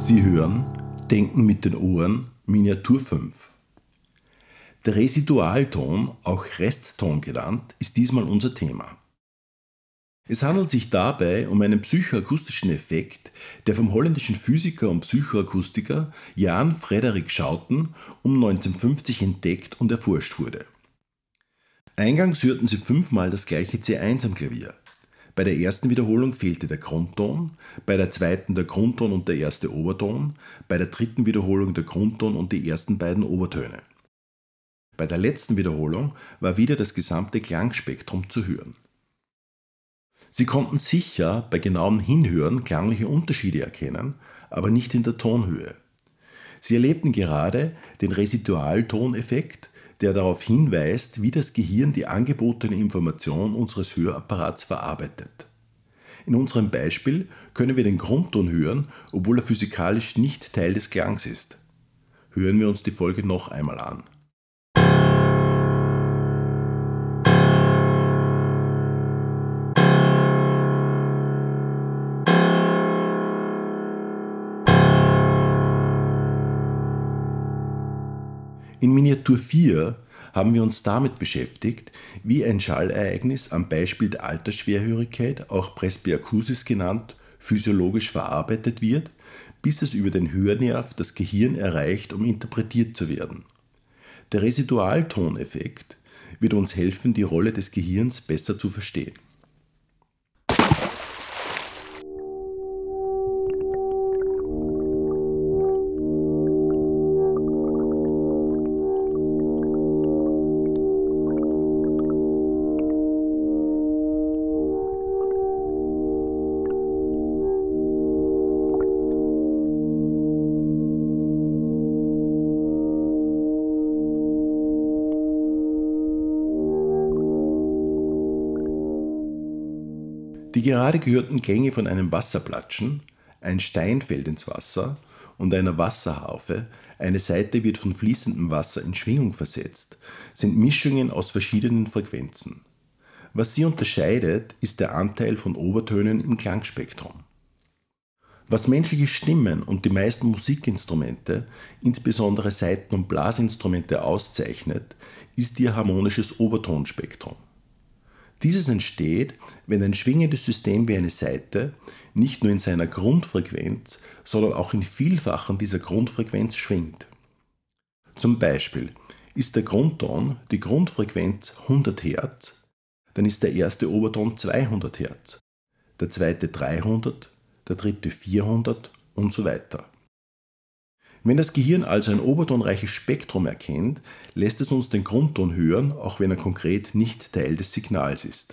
Sie hören Denken mit den Ohren, Miniatur 5. Der Residualton, auch Restton genannt, ist diesmal unser Thema. Es handelt sich dabei um einen psychoakustischen Effekt, der vom holländischen Physiker und Psychoakustiker Jan Frederik Schouten um 1950 entdeckt und erforscht wurde. Eingangs hörten Sie 5-mal das gleiche C1 am Klavier. Bei der ersten Wiederholung fehlte der Grundton, bei der zweiten der Grundton und der erste Oberton, bei der dritten Wiederholung der Grundton und die ersten beiden Obertöne. Bei der letzten Wiederholung war wieder das gesamte Klangspektrum zu hören. Sie konnten sicher bei genauem Hinhören klangliche Unterschiede erkennen, aber nicht in der Tonhöhe. Sie erlebten gerade den Residualtoneffekt, der darauf hinweist, wie das Gehirn die angebotene Information unseres Hörapparats verarbeitet. In unserem Beispiel können wir den Grundton hören, obwohl er physikalisch nicht Teil des Klangs ist. Hören wir uns die Folge noch einmal an. In Miniatur 4 haben wir uns damit beschäftigt, wie ein Schallereignis am Beispiel der Altersschwerhörigkeit, auch Presbyakusis genannt, physiologisch verarbeitet wird, bis es über den Hörnerv das Gehirn erreicht, um interpretiert zu werden. Der Residualtoneffekt wird uns helfen, die Rolle des Gehirns besser zu verstehen. Die gerade gehörten Klänge von einem Wasserplatschen, ein Stein fällt ins Wasser und einer Wasserharfe, eine Saite wird von fließendem Wasser in Schwingung versetzt, sind Mischungen aus verschiedenen Frequenzen. Was sie unterscheidet, ist der Anteil von Obertönen im Klangspektrum. Was menschliche Stimmen und die meisten Musikinstrumente, insbesondere Saiten- und Blasinstrumente, auszeichnet, ist ihr harmonisches Obertonspektrum. Dieses entsteht, wenn ein schwingendes System wie eine Saite nicht nur in seiner Grundfrequenz, sondern auch in Vielfachen dieser Grundfrequenz schwingt. Zum Beispiel ist der Grundton die Grundfrequenz 100 Hz, dann ist der erste Oberton 200 Hz, der zweite 300, der dritte 400 und so weiter. Wenn das Gehirn also ein obertonreiches Spektrum erkennt, lässt es uns den Grundton hören, auch wenn er konkret nicht Teil des Signals ist.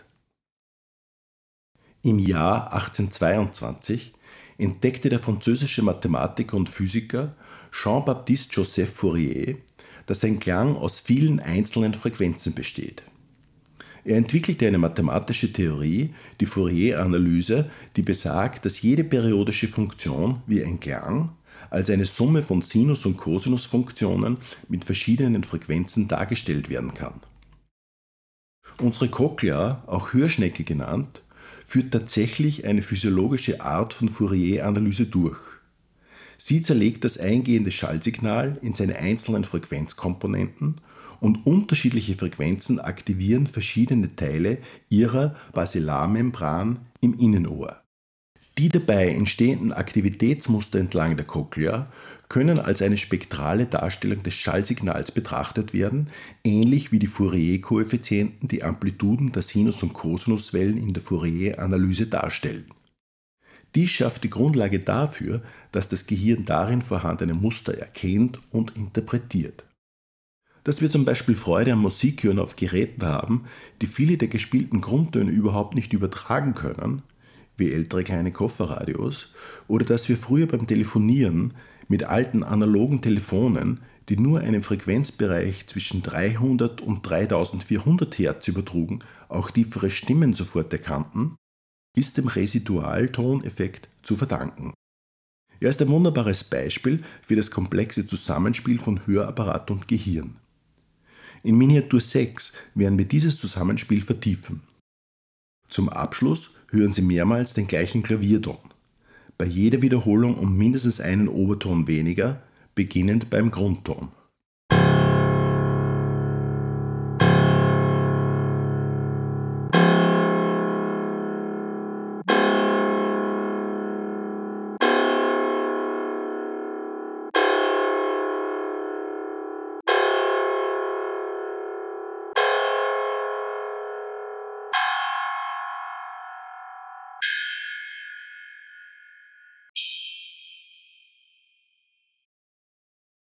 Im Jahr 1822 entdeckte der französische Mathematiker und Physiker Jean-Baptiste Joseph Fourier, dass ein Klang aus vielen einzelnen Frequenzen besteht. Er entwickelte eine mathematische Theorie, die Fourier-Analyse, die besagt, dass jede periodische Funktion wie ein Klang als eine Summe von Sinus- und Cosinusfunktionen mit verschiedenen Frequenzen dargestellt werden kann. Unsere Cochlea, auch Hörschnecke genannt, führt tatsächlich eine physiologische Art von Fourier-Analyse durch. Sie zerlegt das eingehende Schallsignal in seine einzelnen Frequenzkomponenten und unterschiedliche Frequenzen aktivieren verschiedene Teile ihrer Basilarmembran im Innenohr. Die dabei entstehenden Aktivitätsmuster entlang der Cochlea können als eine spektrale Darstellung des Schallsignals betrachtet werden, ähnlich wie die Fourier-Koeffizienten die Amplituden der Sinus- und Cosinuswellen in der Fourier-Analyse darstellen. Dies schafft die Grundlage dafür, dass das Gehirn darin vorhandene Muster erkennt und interpretiert. Dass wir zum Beispiel Freude am Musikhören auf Geräten haben, die viele der gespielten Grundtöne überhaupt nicht übertragen können, wie ältere kleine Kofferradios, oder dass wir früher beim Telefonieren mit alten analogen Telefonen, die nur einen Frequenzbereich zwischen 300 und 3400 Hertz übertrugen, auch tiefere Stimmen sofort erkannten, ist dem Residualtoneffekt zu verdanken. Er ist ein wunderbares Beispiel für das komplexe Zusammenspiel von Hörapparat und Gehirn. In Miniatur 6 werden wir dieses Zusammenspiel vertiefen. Zum Abschluss hören Sie mehrmals den gleichen Klavierton. bei jeder Wiederholung um mindestens einen Oberton weniger, beginnend beim Grundton.